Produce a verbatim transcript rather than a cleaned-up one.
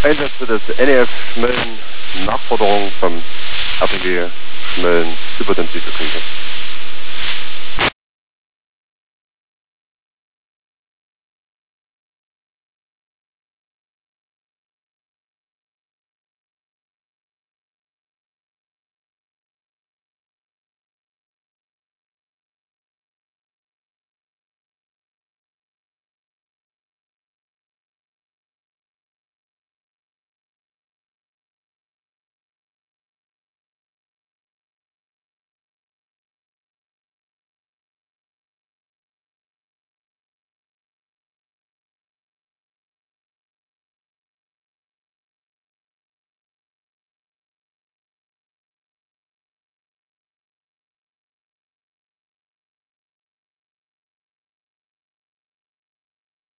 Einsatz für das N E F Schmölln, Nachforderung vom R T G Schmölln, Superintendent Kriege.